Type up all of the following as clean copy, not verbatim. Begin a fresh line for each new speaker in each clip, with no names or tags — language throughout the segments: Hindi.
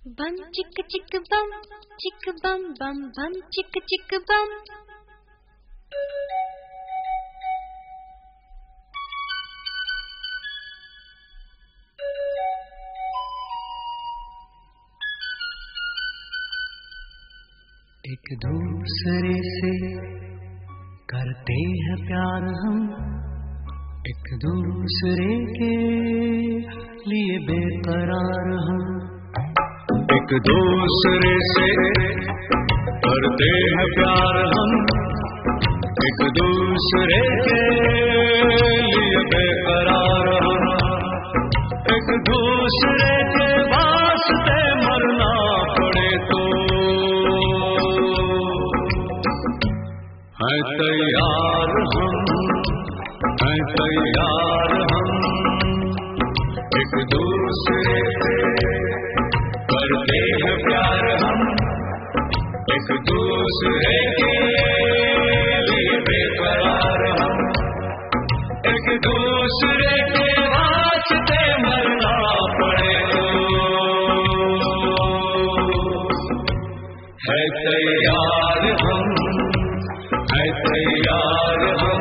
बम चिक चिक बम बम बम चिक चिक बम।
एक दूसरे से करते हैं प्यार हम, एक दूसरे के लिए बेकरार हम। एक दूसरे से करते हैं प्यार हम, एक दूसरे के लिए बेकरार हम। एक दूसरे के वास्ते मरना पड़े तो है तैयार हम, है तैयार हम। एक दूसरे से करते हैं प्यार हम, एक दूसरे के लिए बेकरार हम। एक दूसरे के वास्ते मरना पड़े तो है तैयार हम, है तैयार हम।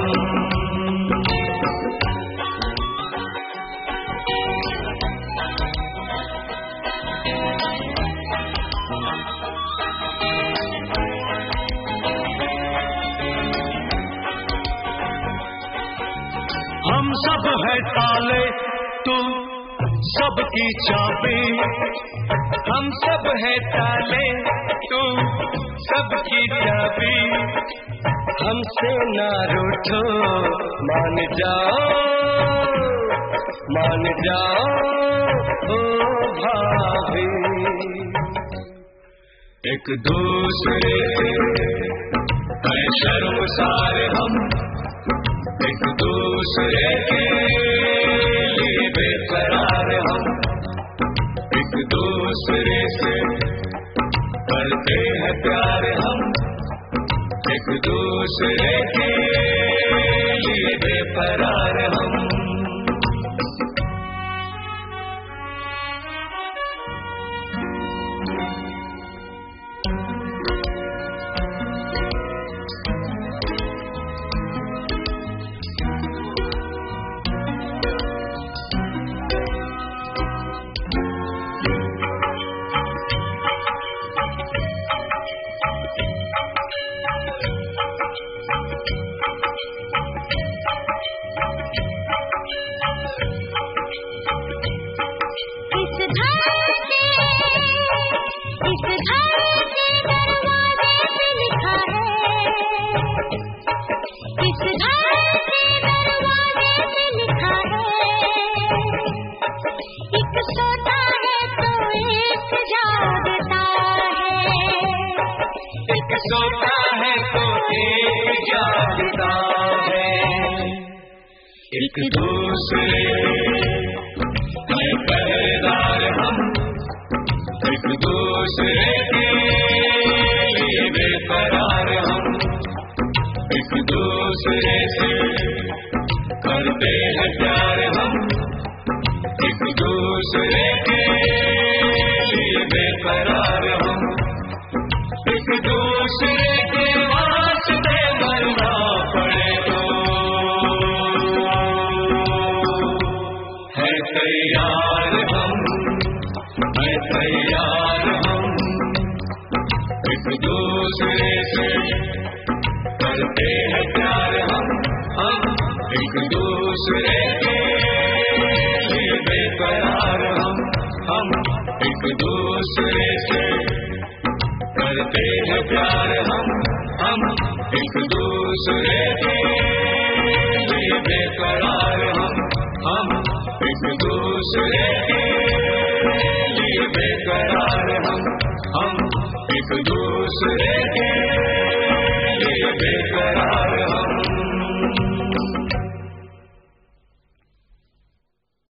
हम सब है ताले तू सबकी चाबी,
हम सब है ताले तू सबकी चाबी। हमसे ना रूठो मान जाओ ओ भाभी।
एक दूसरे है शर्मसार हम, एक दूसरे के लिए बेकरार हम। एक दूसरे से करते हैं प्यार हम, एक दूसरे के लिए बेकरार हम।
सोता है तो एक जागता है।
एक दूसरे है पहरेदार हम, एक दूसरे के लिए बेकरार हम। एक दूसरे से करते हैं प्यार हम, एक दूसरे के लिए बेकरार हम। एक दूसरे के वास्ते मरना पड़े तो है तैयार हम, है तैयार हम। एक दूसरे से करते हैं प्यार हम एक दूसरे के लिए बेकरार हम एक दूसरे से करते हैं प्यार हम एक दूसरे के लिए बेकरार हम एक दूसरे